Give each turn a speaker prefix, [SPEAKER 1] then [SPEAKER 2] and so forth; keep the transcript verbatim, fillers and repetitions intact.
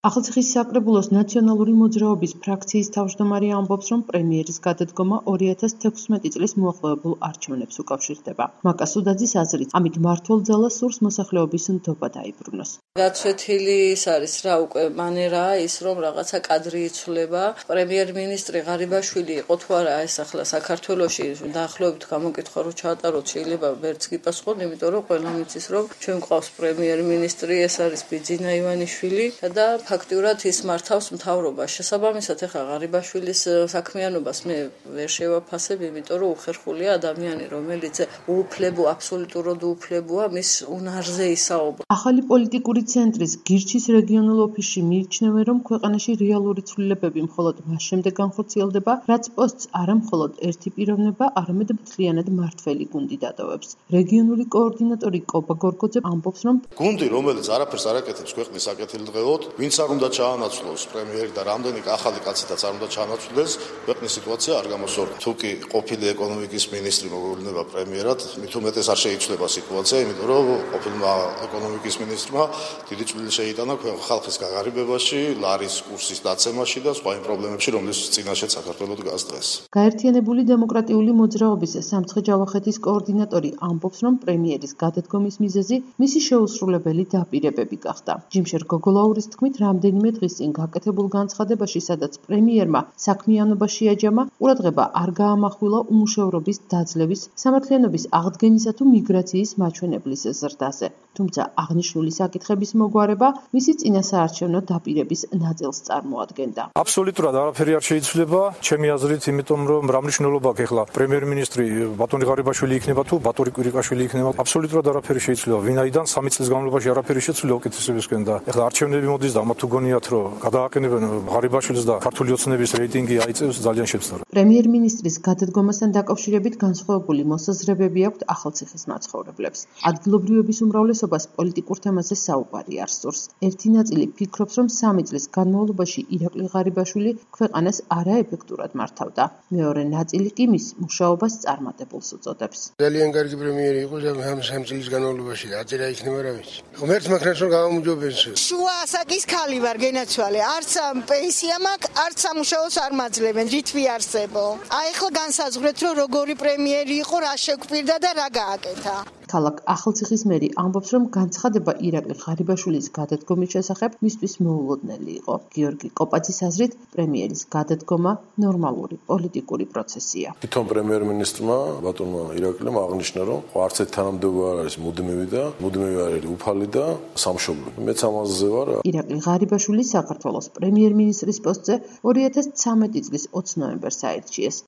[SPEAKER 1] ახალციხის საკრებულოს ნაციონალური მოძრაობის ფრაქციის თავმჯდომარე ამბობს, რომ პრემიერის გადადგომა ორი ათას თექვსმეტი წლის მოახლოებულ არჩევნებს უკავშირდება. მაკა სუდაძის აზრით, ამით მმართველ ძალას სურს მოსახლეობის ნდობა დაიბრუნოს.
[SPEAKER 2] გაცვეთილი ის არის რა უკვე მანერაა ის, რომ რაღაცა კადრი იცვლება. პრემიერ-მინისტრი ღარიბაშვილი იყო თუ არა ეს ახლა საქართველოში დაახლოებით გამოკითხვა რო ჩაატაროთ შეიძლება ვერც გიპასუხოთ, იმიტომ რომ ყველა მიცის რომ ჩვენ გვყავს პრემიერ-მინისტრი, ეს არის ბიძინა ივანიშვილი და ფაქტიურად ის მართავს მთავრობას. შესაბამისად, ეხლა ღარიბაშვილის საქმიანობას მე ვერ შევაფასებ, იმიტომ რომ უხერხულია ადამიანი, რომელიც უუფლებო, აბსოლუტურად უუფლებოა, მის უნარზე ისაუბრა.
[SPEAKER 1] ახალი პოლიტიკური ცენტრის გირჩის რეგიონულ ოფისში მიიჩნევენ, რომ ქვეყანაში რეალური ცვლილებები მხოლოდ მას შემდეგ განხორციელდება, რაც პოსტს არა მხოლოდ ერთი პიროვნება, არამედ მთლიანად მართველი გუნდი დატოვებს. რეგიონული координаტორი კობა გორგოძე ამბობს, რომ
[SPEAKER 3] გუნდი, რომელიც არაფერს არ აკეთებს ქვეყნის საკეთილდღეოდ, ვინც არ უნდა ჩაანაცვლოს პრემიერი და რამდენი ახალი კაცითაც არ უნდა ჩაანაცვლდეს, ქვეყნის სიტუაცია არ გამოსწორდება. თუ კი ყოფილი ეკონომიკის მინისტრი მოგვევლნება პრემიერად, მით უმეტეს არ შეიცვლება სიტუაცია, იმიტომ რომ ყოფილმა ეკონომიკის მინისტრმა დიდი წვლილი შეიტანა ხალხის გაღარიბებაში, ლარის კურსის დაცემაში და სხვა იმ პრობლემებში, რომლის წინაშე საქართველოს დგას დღეს.
[SPEAKER 1] გაერთიანებული დემოკრატიული მოძრაობის სამცხე-ჯავახეთის координаტორი ამბობს, რომ პრემიერის გადადგომის მიზეზი მისი შეუსრულებელი დაპირებები გახდა. ჯიმშერ გოგოლაურის თქმით, რამდენიმე დღის წინ გაკეთებულ განცხადებაში, სადაც პრემიერმა საქმიანობა შეაჯამა, ყურადღება არ გაამახვილა უმუშევრობის დაძლევის, სამართლიანობის აღდგენისა თუ მიგრაციის მაჩვენებლის ზრდაზე. თუმცა აღნიშნული საკითხების მოგვარება მისი წინასაარჩევნო დაპირების ნაწილს წარმოადგენდა.
[SPEAKER 4] აბსოლუტურად არაფერი არ შეიცვლება, ჩემი აზრით, იმიტომ რომ რა მნიშვნელობა აქვს ახლა პრემიერ-მინისტრი ბატონი ღარიბაშვილი იქნება თუ ბატონი კვირიკაშვილი იქნება, აბსოლუტურად არაფერი შეიცვლება. ვინაიდან სამი წლის განმავლობაში არაფერი შეცვლილა უკეთესებისკენ და ახლა არჩევნები მოდის და ამა თუ გონიათ რომ გადააყენებენ ღარიბაშვილს და ქართული ოცნების რეიტინგი აიწევს, ძალიან შეცდომა.
[SPEAKER 1] პრემიერ-მინისტრის გადადგომასთან დაკავშირებით განსხვავებული მოსაზრებები აქვთ ახალციხის მაცხოვრებლებს. ადგილობრივების უმრავლესობას პოლიტიკურ თემაზე საუბარი არ სურს. ერთი ნაწილი ფიქრობს, რომ სამი წლის განმავლობაში ირაკლი ღარიბაშვილი ქვეყანას არაეფექტურად მართავდა. მეორე ნაწილი კი მის მუშაობას წარმატებულს უწოდებს.
[SPEAKER 5] ძალიან კარგი პრემიერი იყო სამი წლის განმავლობაში, აწი რა იქნება რა ვიცი. ღმერთს მაქრას რომ გამომჯობეს.
[SPEAKER 6] შუა ასაკის ქალი ვარ, გენაცვალე. არც პენსია მაქვს, არც სამუშაოს არ მაძლევენ, რით ვიარსებო. აი ახლა განსაზღვრეთ, რომ როგორი პრემიერი იყო, რა შეგვპირდა და რა გააკეთა.
[SPEAKER 1] ქალაქ ახალციხის მერი ამბობს, რომ განცხადება ირაკლი ღარიბაშვილის გადადგომის შესახებ მისთვის მოულოდნელი იყო. გიორგი კოპაძის აზრით, პრემიერის გადადგომა ნორმალური პოლიტიკური პროცესია.
[SPEAKER 7] თვითონ პრემიერ-მინისტრმა ბატონმა ირაკლიმ აღნიშნა, რომ არც ერთ თანამდებობა არ არის მუდმივი და მუდმივი არ არის უფალი და სამშობლო. მეც ამაზე ვარ.
[SPEAKER 1] ირაკლი ღარიბაშვილი საქართველოს პრემიერ-მინისტრის პოსტზე ორი ათას ცხრამეტი წლის ოცი ნოემბერს აირჩიეს.